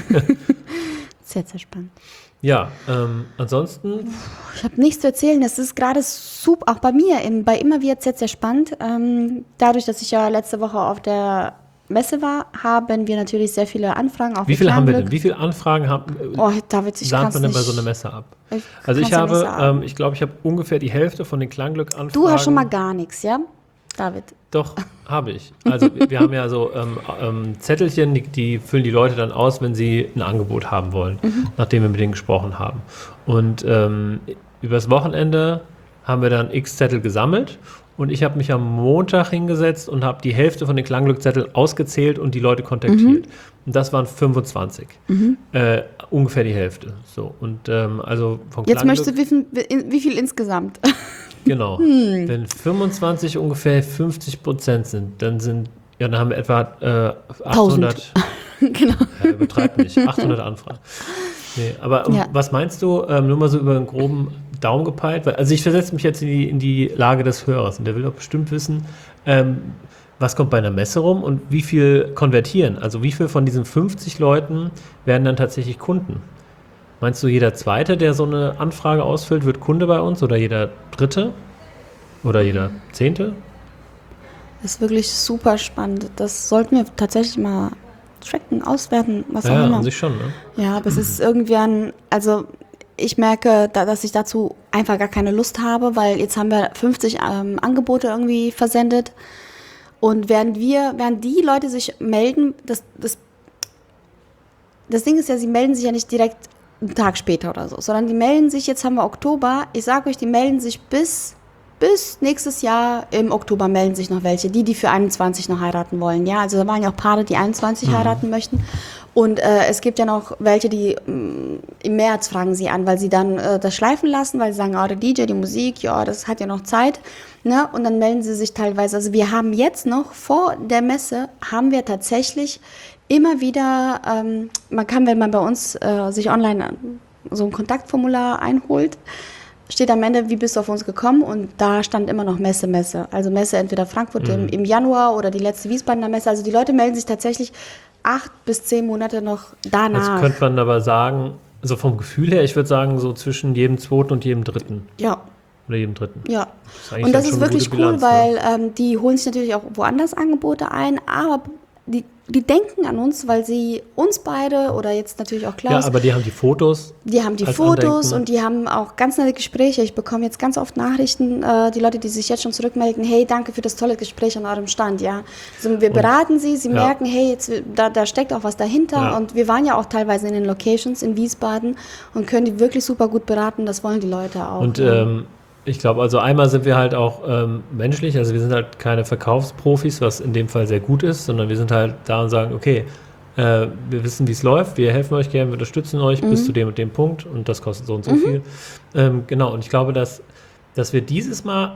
[SPEAKER 2] Sehr, sehr spannend.
[SPEAKER 1] Ja, ähm, ansonsten.
[SPEAKER 2] Ich habe nichts zu erzählen. Das ist gerade super, auch bei mir, in, bei immer wieder sehr, sehr spannend. Ähm, dadurch, dass ich ja letzte Woche auf der Messe war, haben wir natürlich sehr viele Anfragen. Auch
[SPEAKER 1] Wie viele haben wir denn? Wie viele Anfragen haben,
[SPEAKER 2] oh, David, ich
[SPEAKER 1] lernt man denn
[SPEAKER 2] nicht,
[SPEAKER 1] bei so einer Messe ab?
[SPEAKER 2] Ich
[SPEAKER 1] also ich habe, ähm, ich glaube, ich habe ungefähr die Hälfte von den Klangglück-Anfragen.
[SPEAKER 2] Du hast schon mal gar nichts, ja, David?
[SPEAKER 1] Doch, habe ich. Also wir haben ja so ähm, ähm, Zettelchen, die, die füllen die Leute dann aus, wenn sie ein Angebot haben wollen, mhm. nachdem wir mit denen gesprochen haben. Und ähm, übers Wochenende haben wir dann x Zettel gesammelt und ich habe mich am Montag hingesetzt und habe die Hälfte von den Klangglück-Zetteln ausgezählt und die Leute kontaktiert. Mhm. Und das waren fünfundzwanzig. Mhm. Äh, ungefähr die Hälfte. So. Und ähm, also von
[SPEAKER 2] Jetzt möchtest du wissen, wie viel insgesamt?
[SPEAKER 1] Genau. Hm. Wenn fünfundzwanzig ungefähr fünfzig Prozent sind, dann sind, ja, dann haben wir etwa äh, achthundert.
[SPEAKER 2] Genau.
[SPEAKER 1] Ja, übertreib nicht. achthundert Anfragen. Nee, aber um,
[SPEAKER 2] ja.
[SPEAKER 1] was meinst du, ähm, nur mal so über einen groben Daumen gepeilt? Weil, also ich versetze mich jetzt in die, in die Lage des Hörers und der will doch bestimmt wissen, ähm, was kommt bei einer Messe rum und wie viel konvertieren? Also wie viel von diesen fünfzig Leuten werden dann tatsächlich Kunden? Meinst du, jeder Zweite, der so eine Anfrage ausfüllt, wird Kunde bei uns oder jeder Dritte oder jeder Zehnte?
[SPEAKER 2] Das ist wirklich super spannend. Das sollten wir tatsächlich mal tracken, auswerten, was auch
[SPEAKER 1] ja,
[SPEAKER 2] immer.
[SPEAKER 1] Ja, an sich schon, ne?
[SPEAKER 2] Ja, aber es ist irgendwie ein, also ich merke, da, dass ich dazu einfach gar keine Lust habe, weil jetzt haben wir fünfzig ähm, Angebote irgendwie versendet und während wir, während die Leute sich melden, das, das, das Ding ist ja, sie melden sich ja nicht direkt einen Tag später oder so, sondern die melden sich, jetzt haben wir Oktober, ich sage euch, die melden sich bis, bis nächstes Jahr im Oktober melden sich noch welche, die, die für einundzwanzig noch heiraten wollen, ja, also da waren ja auch Paare, die einundzwanzig mhm. heiraten möchten und äh, es gibt ja noch welche, die mh, im März fragen sie an, weil sie dann äh, das schleifen lassen, weil sie sagen, oh, der D J, die Musik, ja, das hat ja noch Zeit, ne, und dann melden sie sich teilweise, also wir haben jetzt noch vor der Messe, haben wir tatsächlich immer wieder, ähm, man kann, wenn man bei uns äh, sich online so ein Kontaktformular einholt, steht am Ende, wie bist du auf uns gekommen? Und da stand immer noch Messe, Messe. Also Messe entweder Frankfurt mhm. im, im Januar oder die letzte Wiesbadener Messe. Also die Leute melden sich tatsächlich acht bis zehn Monate noch danach.
[SPEAKER 1] Jetzt könnte man aber sagen, so vom Gefühl her, ich würde sagen, so zwischen jedem zweiten und jedem dritten.
[SPEAKER 2] Ja.
[SPEAKER 1] Oder jedem dritten.
[SPEAKER 2] Ja.
[SPEAKER 1] Das
[SPEAKER 2] Und das ist wirklich cool, Bilanz, weil ne? ähm, die holen sich natürlich auch woanders Angebote ein, aber die, die denken an uns, weil sie uns beide oder jetzt natürlich auch Klaus.
[SPEAKER 1] Ja, aber die haben die Fotos.
[SPEAKER 2] Die haben die Fotos
[SPEAKER 1] Andenken.
[SPEAKER 2] Und die haben auch ganz nette Gespräche. Ich bekomme jetzt ganz oft Nachrichten, äh, die Leute, die sich jetzt schon zurückmelden, hey, danke für das tolle Gespräch an eurem Stand, ja. Also wir beraten und, sie, sie ja. merken, hey, jetzt, da, da steckt auch was dahinter ja. und wir waren ja auch teilweise in den Locations in Wiesbaden und können die wirklich super gut beraten, das wollen die Leute auch.
[SPEAKER 1] Und ähm, ich glaube, also einmal sind wir halt auch ähm, menschlich, also wir sind halt keine Verkaufsprofis, was in dem Fall sehr gut ist, sondern wir sind halt da und sagen, okay, äh, wir wissen, wie es läuft, wir helfen euch gerne, wir unterstützen euch mhm. bis zu dem und dem Punkt und das kostet so und so mhm. viel. Ähm, genau, und ich glaube, dass, dass wir dieses Mal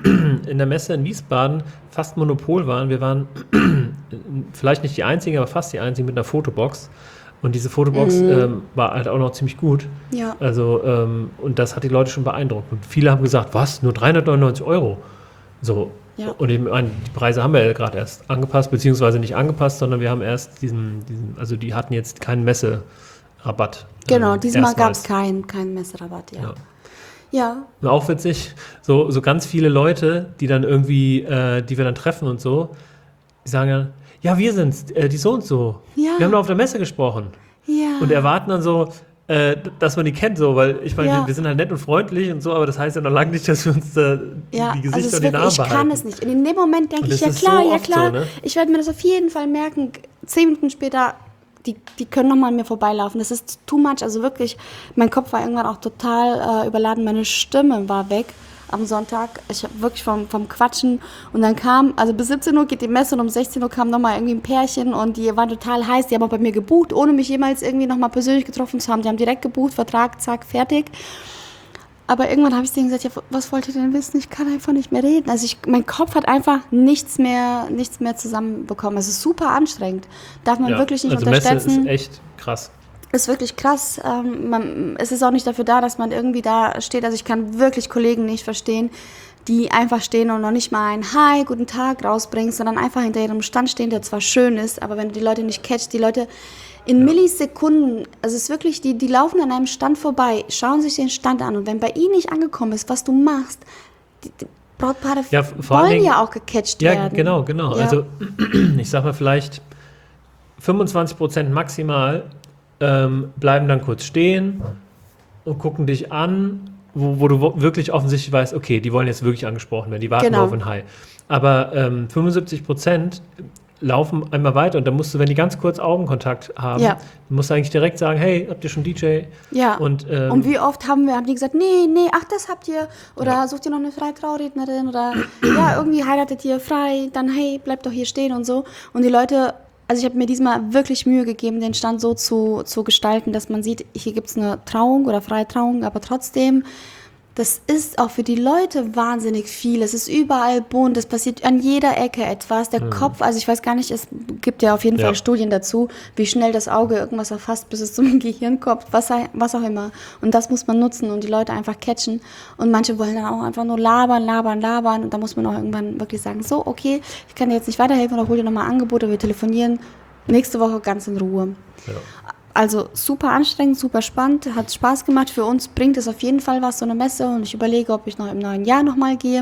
[SPEAKER 1] in der Messe in Wiesbaden fast Monopol waren. Wir waren vielleicht nicht die Einzigen, aber fast die Einzigen mit einer Fotobox. Und diese Fotobox mhm. ähm, war halt auch noch ziemlich gut.
[SPEAKER 2] Ja.
[SPEAKER 1] Also, ähm, und das hat die Leute schon beeindruckt. Und viele haben gesagt, was, nur dreihundertneunundneunzig Euro? So.
[SPEAKER 2] Ja.
[SPEAKER 1] Und ich meine, die Preise haben wir ja gerade erst angepasst, beziehungsweise nicht angepasst, sondern wir haben erst diesen, diesen also die hatten jetzt keinen Messerabatt.
[SPEAKER 2] Genau,
[SPEAKER 1] ähm,
[SPEAKER 2] diesmal gab es keinen kein Messerabatt, ja.
[SPEAKER 1] ja.
[SPEAKER 2] Ja.
[SPEAKER 1] Und auch witzig, so, so ganz viele Leute, die dann irgendwie, äh, die wir dann treffen und so, die sagen dann, ja, wir sind's, äh, die so und so.
[SPEAKER 2] Ja.
[SPEAKER 1] Wir haben doch auf der Messe gesprochen.
[SPEAKER 2] Ja.
[SPEAKER 1] Und erwarten dann so, äh, dass man die kennt, so, weil ich meine,
[SPEAKER 2] ja.
[SPEAKER 1] wir, wir sind halt nett und freundlich und so, aber das heißt ja noch lange nicht, dass wir uns da
[SPEAKER 2] ja,
[SPEAKER 1] die Gesichter
[SPEAKER 2] also
[SPEAKER 1] und die Namen
[SPEAKER 2] ich
[SPEAKER 1] behalten.
[SPEAKER 2] Ich kann es nicht. Und in dem Moment denke ich, ja klar, so ja klar, so, ne? Ich werde mir das auf jeden Fall merken. Zehn Minuten später, die, die können nochmal an mir vorbeilaufen. Das ist too much. Also wirklich, mein Kopf war irgendwann auch total äh, überladen. Meine Stimme war weg am Sonntag. Ich habe wirklich vom, vom Quatschen. Und dann kam, also bis siebzehn Uhr geht die Messe und um sechzehn Uhr kam nochmal irgendwie ein Pärchen und die waren total heiß. Die haben auch bei mir gebucht, ohne mich jemals irgendwie nochmal persönlich getroffen zu haben. Die haben direkt gebucht, Vertrag, zack, fertig. Aber irgendwann habe ich denen gesagt, ja, was wollt ihr denn wissen? Ich kann einfach nicht mehr reden. Also ich, mein Kopf hat einfach nichts mehr, nichts mehr zusammenbekommen. Es ist super anstrengend. Darf man ja, wirklich nicht
[SPEAKER 1] also
[SPEAKER 2] unterschätzen.
[SPEAKER 1] Messe ist echt krass.
[SPEAKER 2] Ist wirklich krass. Ähm, man, es ist auch nicht dafür da, dass man irgendwie da steht. Also ich kann wirklich Kollegen nicht verstehen, die einfach stehen und noch nicht mal ein Hi, guten Tag rausbringen, sondern einfach hinter ihrem Stand stehen, der zwar schön ist, aber wenn du die Leute nicht catchst, die Leute in ja. Millisekunden, also es ist wirklich, die, die laufen an einem Stand vorbei, schauen sich den Stand an und wenn bei ihnen nicht angekommen ist, was du machst, die, die Brautpaare
[SPEAKER 1] ja,
[SPEAKER 2] wollen
[SPEAKER 1] Dingen,
[SPEAKER 2] ja auch gecatcht
[SPEAKER 1] ja,
[SPEAKER 2] werden.
[SPEAKER 1] Ja, genau, genau.
[SPEAKER 2] Ja.
[SPEAKER 1] Also ich sag mal vielleicht fünfundzwanzig Prozent maximal ähm, bleiben dann kurz stehen und gucken dich an, wo, wo du wirklich offensichtlich weißt, okay, die wollen jetzt wirklich angesprochen werden, die warten
[SPEAKER 2] genau.
[SPEAKER 1] auf ein Hi. Aber ähm, fünfundsiebzig Prozent laufen einmal weiter und dann musst du, wenn die ganz kurz Augenkontakt haben,
[SPEAKER 2] ja.
[SPEAKER 1] musst du eigentlich direkt sagen, hey, habt ihr schon D J?
[SPEAKER 2] Ja,
[SPEAKER 1] und, ähm,
[SPEAKER 2] und wie oft haben wir haben die gesagt, nee, nee, ach, das habt ihr, oder ja. sucht ihr noch eine freie Traurednerin, oder ja, irgendwie heiratet ihr frei, dann hey, bleibt doch hier stehen und so. Und die Leute, also ich habe mir diesmal wirklich Mühe gegeben, den Stand so zu, zu gestalten, dass man sieht, hier gibt es eine Trauung oder freie Trauung, aber trotzdem, das ist auch für die Leute wahnsinnig viel. Es ist überall bunt, es passiert an jeder Ecke etwas. Der mhm. Kopf, also ich weiß gar nicht, es gibt ja auf jeden ja. Fall Studien dazu, wie schnell das Auge irgendwas erfasst, bis es zum Gehirn kommt, was, was auch immer. Und das muss man nutzen und die Leute einfach catchen. Und manche wollen dann auch einfach nur labern, labern, labern. Und da muss man auch irgendwann wirklich sagen, so, okay, ich kann dir jetzt nicht weiterhelfen oder hol dir nochmal Angebote, wir telefonieren nächste Woche ganz in Ruhe. Ja. Also super anstrengend, super spannend, hat Spaß gemacht. Für uns bringt es auf jeden Fall was, so eine Messe. Und ich überlege, ob ich noch im neuen Jahr nochmal gehe.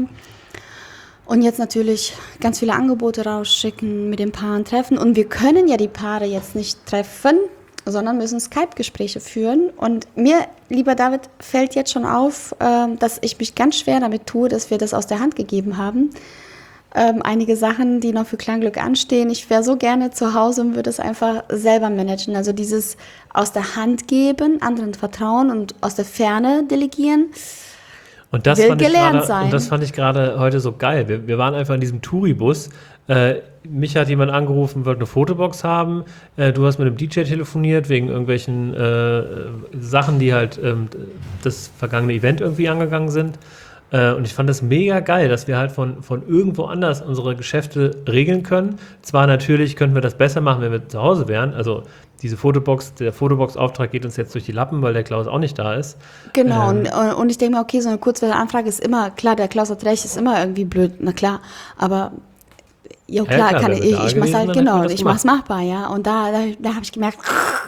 [SPEAKER 2] Und jetzt natürlich ganz viele Angebote rausschicken, mit den Paaren treffen. Und wir können ja die Paare jetzt nicht treffen, sondern müssen Skype-Gespräche führen. Und mir, lieber David, fällt jetzt schon auf, dass ich mich ganz schwer damit tue, dass wir das aus der Hand gegeben haben. Ähm, einige Sachen, die noch für Klangglück anstehen. Ich wäre so gerne zu Hause und würde es einfach selber managen. Also dieses aus der Hand geben, anderen vertrauen und aus der Ferne delegieren.
[SPEAKER 1] Und das
[SPEAKER 2] will
[SPEAKER 1] fand ich
[SPEAKER 2] gelernt
[SPEAKER 1] grade,
[SPEAKER 2] sein.
[SPEAKER 1] Und das fand ich gerade heute so geil. Wir, wir waren einfach in diesem Touribus. Äh, mich hat jemand angerufen, wollte eine Fotobox haben. Äh, du hast mit einem D J telefoniert wegen irgendwelchen äh, Sachen, die halt ähm, das vergangene Event irgendwie angegangen sind. Und ich fand das mega geil, dass wir halt von, von irgendwo anders unsere Geschäfte regeln können. Zwar natürlich könnten wir das besser machen, wenn wir zu Hause wären. Also diese Fotobox, der Fotobox-Auftrag geht uns jetzt durch die Lappen, weil der Klaus auch nicht da ist.
[SPEAKER 2] Genau,
[SPEAKER 1] ähm,
[SPEAKER 2] und, und ich denke mir, okay, so eine Kurzwelle-Anfrage ist immer, klar, der Klaus hat recht, ist immer irgendwie blöd, na klar. Aber ja
[SPEAKER 1] Ja,
[SPEAKER 2] klar,
[SPEAKER 1] klar,
[SPEAKER 2] kann
[SPEAKER 1] wären
[SPEAKER 2] ich,
[SPEAKER 1] wir da
[SPEAKER 2] ich mach's
[SPEAKER 1] gewesen,
[SPEAKER 2] halt,
[SPEAKER 1] dann hätten wir
[SPEAKER 2] genau,
[SPEAKER 1] das
[SPEAKER 2] ich
[SPEAKER 1] gemacht.
[SPEAKER 2] mach's machbar, ja. Und da, da, da habe ich gemerkt,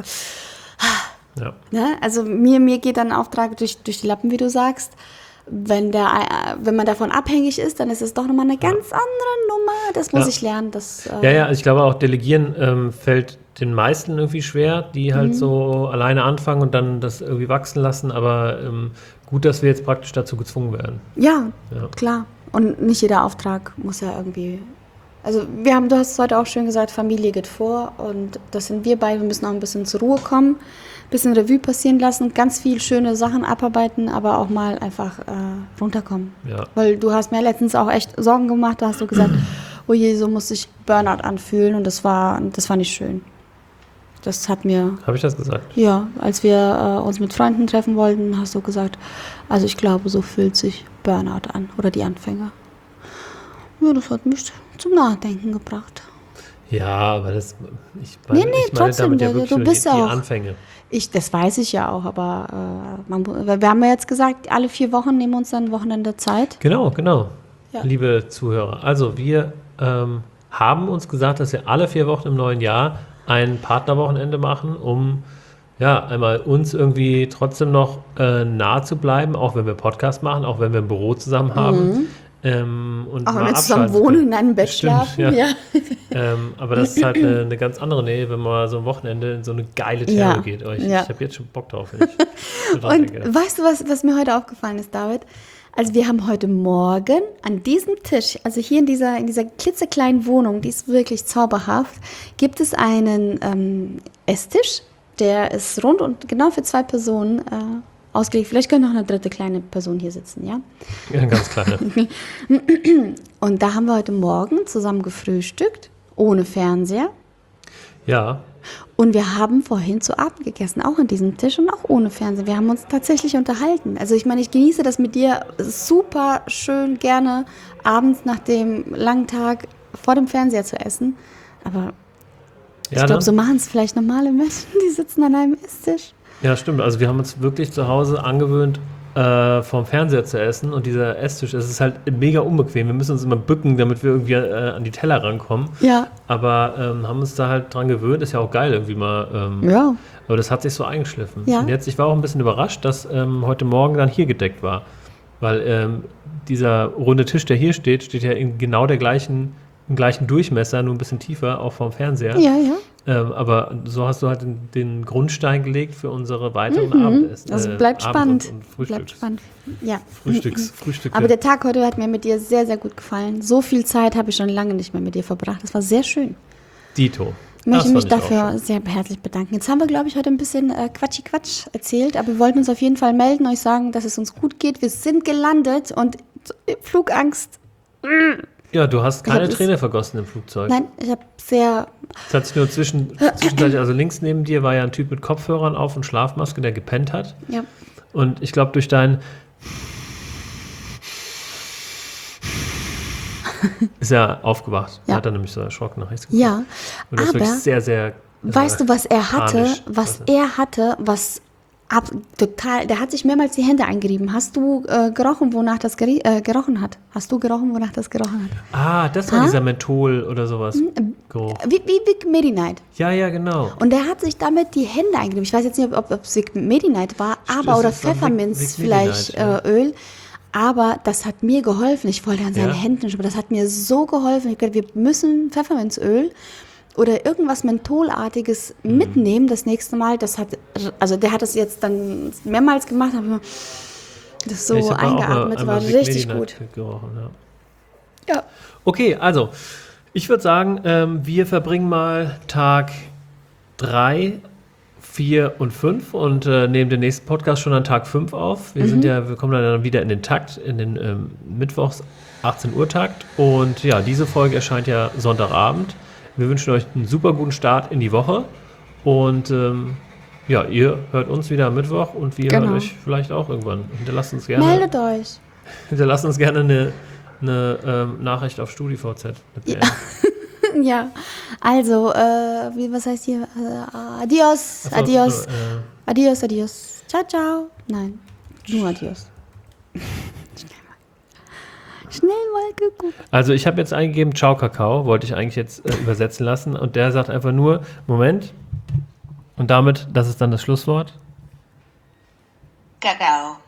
[SPEAKER 1] Ja.
[SPEAKER 2] ne? Also mir, mir geht dann ein Auftrag durch, durch die Lappen, wie du sagst. Wenn, der, äh, wenn man davon abhängig ist, dann ist es doch nochmal eine ganz andere Nummer. Das muss
[SPEAKER 1] Ja.
[SPEAKER 2] ich lernen. Das, äh,
[SPEAKER 1] Ja, ja, also ich glaube auch Delegieren ähm, fällt den meisten irgendwie schwer, die halt so alleine anfangen und dann das irgendwie wachsen lassen. Aber ähm, gut, dass wir jetzt praktisch dazu gezwungen werden.
[SPEAKER 2] Ja,
[SPEAKER 1] Ja.
[SPEAKER 2] klar. Und nicht jeder Auftrag muss ja irgendwie. Also wir haben, du hast es heute auch schön gesagt, Familie geht vor und das sind wir beide. Wir müssen auch ein bisschen zur Ruhe kommen, ein bisschen Revue passieren lassen, ganz viel schöne Sachen abarbeiten, aber auch mal einfach äh, runterkommen.
[SPEAKER 1] Ja.
[SPEAKER 2] Weil du hast mir letztens auch echt Sorgen gemacht, da hast du gesagt, oh je, so muss sich Burnout anfühlen und das war, das war nicht schön. Das hat mir,
[SPEAKER 1] Habe ich das gesagt?
[SPEAKER 2] ja, als wir äh, uns mit Freunden treffen wollten, hast du gesagt, also ich glaube, so fühlt sich Burnout an oder die Anfänger. Ja, das hat mich zum Nachdenken gebracht.
[SPEAKER 1] Ja, aber das, ich meine,
[SPEAKER 2] Nee, nee,
[SPEAKER 1] ich meine
[SPEAKER 2] trotzdem,
[SPEAKER 1] damit ja
[SPEAKER 2] du-
[SPEAKER 1] wirklich
[SPEAKER 2] du
[SPEAKER 1] nur
[SPEAKER 2] bist
[SPEAKER 1] die, die
[SPEAKER 2] auch-
[SPEAKER 1] Anfänge.
[SPEAKER 2] Ich, das weiß ich ja auch, aber äh, man, weil wir haben ja jetzt gesagt, alle vier Wochen nehmen wir uns dann ein Wochenende Zeit.
[SPEAKER 1] Genau, genau.
[SPEAKER 2] Ja.
[SPEAKER 1] Liebe Zuhörer, also wir ähm, haben uns gesagt, dass wir alle vier Wochen im neuen Jahr ein Partnerwochenende machen, um ja einmal uns irgendwie trotzdem noch äh, nahe zu bleiben, auch wenn wir Podcast machen, auch wenn wir ein Büro zusammen haben. Ähm, und
[SPEAKER 2] Auch wenn
[SPEAKER 1] mal
[SPEAKER 2] wir zusammen
[SPEAKER 1] abschalten
[SPEAKER 2] wohnen,
[SPEAKER 1] können.
[SPEAKER 2] in einem Bett
[SPEAKER 1] Stimmt,
[SPEAKER 2] schlafen.
[SPEAKER 1] ja.
[SPEAKER 2] Ja.
[SPEAKER 1] Ähm, aber das ist halt eine, eine ganz andere Nähe, wenn man mal so ein Wochenende in so eine geile Therme
[SPEAKER 2] Ja,
[SPEAKER 1] geht. Oh, ich
[SPEAKER 2] ja.
[SPEAKER 1] ich habe jetzt schon Bock drauf. Wenn ich so dran
[SPEAKER 2] Und
[SPEAKER 1] denke.
[SPEAKER 2] weißt du, was, was mir heute aufgefallen ist, David? Also wir haben heute Morgen an diesem Tisch, also hier in dieser, in dieser klitzekleinen Wohnung, die ist wirklich zauberhaft, gibt es einen ähm, Esstisch, der ist rund und genau für zwei Personen äh, ausgelegt. Vielleicht könnte noch eine dritte kleine Person hier sitzen, ja?
[SPEAKER 1] Ja, ein ganz kleiner.
[SPEAKER 2] Und da haben wir heute Morgen zusammen gefrühstückt, ohne Fernseher.
[SPEAKER 1] Ja,
[SPEAKER 2] Und wir haben vorhin zu Abend gegessen, auch an diesem Tisch und auch ohne Fernseher. Wir haben uns tatsächlich unterhalten. Also ich meine, ich genieße das mit dir super schön gerne, abends nach dem langen Tag vor dem Fernseher zu essen. Aber ich
[SPEAKER 1] ja,
[SPEAKER 2] glaube,
[SPEAKER 1] ne?
[SPEAKER 2] so machen es vielleicht normale Menschen, die sitzen an einem Esstisch.
[SPEAKER 1] Ja, stimmt. Also wir haben uns wirklich zu Hause angewöhnt, äh, vom Fernseher zu essen. Und dieser Esstisch, es ist halt mega unbequem. Wir müssen uns immer bücken, damit wir irgendwie äh, an die Teller rankommen.
[SPEAKER 2] Ja,
[SPEAKER 1] Aber ähm, haben uns da halt dran gewöhnt. Ist ja auch geil irgendwie mal. Ähm,
[SPEAKER 2] ja.
[SPEAKER 1] Aber das hat sich so eingeschliffen.
[SPEAKER 2] Ja.
[SPEAKER 1] Und jetzt, ich war auch ein bisschen überrascht, dass ähm, heute Morgen dann hier gedeckt war. Weil ähm, dieser runde Tisch, der hier steht, steht ja in genau der gleichen, im gleichen Durchmesser, nur ein bisschen tiefer, auch vom Fernseher.
[SPEAKER 2] Ja, ja.
[SPEAKER 1] Ähm, aber so hast du halt den, den Grundstein gelegt für unsere weiteren Abendessen.
[SPEAKER 2] Also
[SPEAKER 1] äh,
[SPEAKER 2] bleibt
[SPEAKER 1] Abend-
[SPEAKER 2] spannend.
[SPEAKER 1] Und, und Frühstücks,
[SPEAKER 2] Bleibt spannend. Ja.
[SPEAKER 1] Frühstücks, Frühstücke.
[SPEAKER 2] Aber der Tag heute hat mir mit dir sehr, sehr gut gefallen. So viel Zeit habe ich schon lange nicht mehr mit dir verbracht. Das war sehr schön.
[SPEAKER 1] Dito.
[SPEAKER 2] Ich möchte
[SPEAKER 1] Das
[SPEAKER 2] mich
[SPEAKER 1] fand ich auch
[SPEAKER 2] dafür
[SPEAKER 1] schön.
[SPEAKER 2] sehr herzlich bedanken. Jetzt haben wir, glaube ich, heute ein bisschen äh, Quatschi-Quatsch erzählt, aber wir wollten uns auf jeden Fall melden, euch sagen, dass es uns gut geht. Wir sind gelandet und Flugangst.
[SPEAKER 1] Ja, du hast
[SPEAKER 2] Ich
[SPEAKER 1] keine
[SPEAKER 2] hab das-
[SPEAKER 1] Träne vergossen im Flugzeug.
[SPEAKER 2] Nein, ich habe sehr.
[SPEAKER 1] Es hat sich nur zwischen, zwischenzeitlich, also links neben dir war ja ein Typ mit Kopfhörern auf und Schlafmaske, der gepennt hat.
[SPEAKER 2] Ja.
[SPEAKER 1] Und ich glaube, durch dein ist er aufgewacht.
[SPEAKER 2] Ja.
[SPEAKER 1] Er hat dann nämlich so erschrocken nach rechts geguckt.
[SPEAKER 2] Ja,
[SPEAKER 1] Und das ist wirklich
[SPEAKER 2] aber
[SPEAKER 1] sehr, sehr.
[SPEAKER 2] weißt du, was er hatte?
[SPEAKER 1] panisch.
[SPEAKER 2] Was er hatte, was ab, total. Der hat sich mehrmals die Hände eingerieben. Hast du äh, gerochen, wonach das geri äh, gerochen hat? Hast du gerochen, wonach das gerochen hat?
[SPEAKER 1] Ah, das war
[SPEAKER 2] Ha?
[SPEAKER 1] dieser Menthol oder sowas. Geruch.
[SPEAKER 2] Wie, wie Vic Medi-Night.
[SPEAKER 1] Ja, ja, genau.
[SPEAKER 2] Und der hat sich damit die Hände eingerieben. Ich weiß jetzt nicht, ob ob es Vic Medi-Night war, aber
[SPEAKER 1] es
[SPEAKER 2] oder
[SPEAKER 1] ist doch Vic-
[SPEAKER 2] Pfefferminz
[SPEAKER 1] Vic
[SPEAKER 2] vielleicht
[SPEAKER 1] Medi-Night,
[SPEAKER 2] äh, Öl. Aber das hat mir geholfen. Ich wollte an seinen
[SPEAKER 1] Ja.
[SPEAKER 2] Händen, aber das hat mir so geholfen. Ich dachte, wir müssen Pfefferminzöl oder irgendwas Mentholartiges
[SPEAKER 1] Mhm.
[SPEAKER 2] mitnehmen das nächste Mal. Das hat, also der hat das jetzt dann mehrmals gemacht, habe immer das so
[SPEAKER 1] Ja, ich hab da auch mal
[SPEAKER 2] eingeatmet,
[SPEAKER 1] einmal
[SPEAKER 2] war
[SPEAKER 1] Vic
[SPEAKER 2] richtig
[SPEAKER 1] Medi-Night
[SPEAKER 2] gut.
[SPEAKER 1] Gerochen, ja.
[SPEAKER 2] Ja.
[SPEAKER 1] Okay, also ich würde sagen, ähm, wir verbringen mal Tag drei, vier und fünf und äh, nehmen den nächsten Podcast schon an Tag fünf auf. Wir sind ja, wir kommen dann wieder in den Takt, in den ähm, Mittwochs achtzehn Uhr Takt. Und ja, diese Folge erscheint ja Sonntagabend. Wir wünschen euch einen super guten Start in die Woche. Und ähm, ja, ihr hört uns wieder am Mittwoch und wir
[SPEAKER 2] Genau.
[SPEAKER 1] hören euch vielleicht auch irgendwann. Hinterlasst uns gerne,
[SPEAKER 2] Meldet euch.
[SPEAKER 1] hinterlasst uns gerne eine, eine ähm, Nachricht auf StudiVZ. Mit der-
[SPEAKER 2] Ja, also, äh, wie, was heißt hier? Äh, adios,
[SPEAKER 1] Achso,
[SPEAKER 2] adios,
[SPEAKER 1] äh,
[SPEAKER 2] adios, adios. Ciao, ciao. Nein, nur adios. Schnell mal geguckt.
[SPEAKER 1] Also ich habe jetzt eingegeben, Ciao Kakao, wollte ich eigentlich jetzt äh, übersetzen lassen. Und der sagt einfach nur, Moment. Und damit, das ist dann das Schlusswort.
[SPEAKER 3] Cacao.